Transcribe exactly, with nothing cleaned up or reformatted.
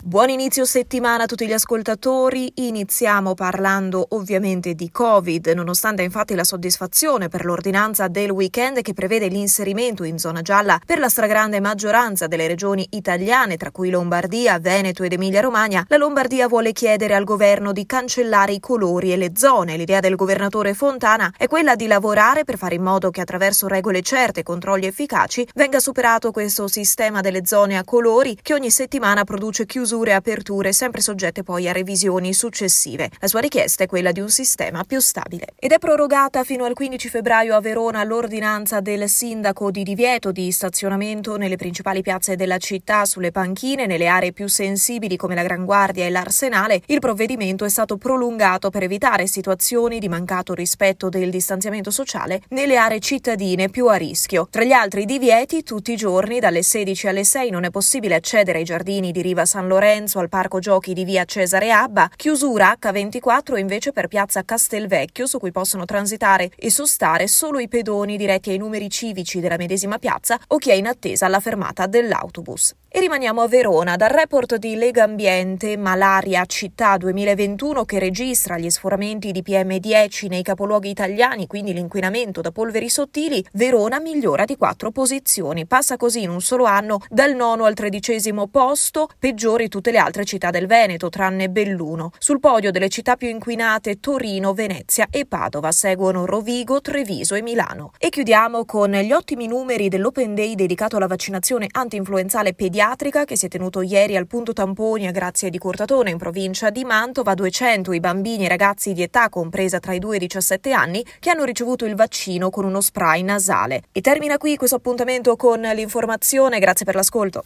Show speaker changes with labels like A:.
A: Buon inizio settimana a tutti gli ascoltatori. Iniziamo parlando ovviamente di Covid, nonostante infatti la soddisfazione per l'ordinanza del weekend che prevede l'inserimento in zona gialla per la stragrande maggioranza delle regioni italiane, tra cui Lombardia, Veneto ed Emilia-Romagna. La Lombardia vuole chiedere al governo di cancellare i colori e le zone. L'idea del governatore Fontana è quella di lavorare per fare in modo che attraverso regole certe e controlli efficaci venga superato questo sistema delle zone a colori che ogni settimana produce chiusure e aperture sempre soggette poi a revisioni successive. La sua richiesta è quella di un sistema più stabile. Ed è prorogata fino al quindici febbraio a Verona l'ordinanza del sindaco di divieto di stazionamento nelle principali piazze della città, sulle panchine, nelle aree più sensibili come la Gran Guardia e l'Arsenale. Il provvedimento è stato prolungato per evitare situazioni di mancato rispetto del distanziamento sociale nelle aree cittadine più a rischio. Tra gli altri divieti, tutti i giorni dalle sedici alle sei non è possibile accedere ai giardini di Riva San Lorenzo, al parco giochi di via Cesare Abba, chiusura acca ventiquattro invece per piazza Castelvecchio, su cui possono transitare e sostare solo i pedoni diretti ai numeri civici della medesima piazza o chi è in attesa alla fermata dell'autobus. E rimaniamo a Verona. Dal report di Legambiente Malaria Città duemilaventuno, che registra gli sforamenti di P M dieci nei capoluoghi italiani, quindi l'inquinamento da polveri sottili, Verona migliora di quattro posizioni, passa così in un solo anno dal nono al tredicesimo posto, peggiori tutte le altre città del Veneto tranne Belluno. Sul podio delle città più inquinate Torino, Venezia e Padova, seguono Rovigo, Treviso e Milano. E chiudiamo con gli ottimi numeri dell'Open Day dedicato alla vaccinazione antinfluenzale pediatrica che si è tenuto ieri al punto tamponi a Grazia di Curtatone in provincia di Mantova. Duecento i bambini e ragazzi di età compresa tra i due e i diciassette anni che hanno ricevuto il vaccino con uno spray nasale. E termina qui questo appuntamento con l'informazione. Grazie per l'ascolto.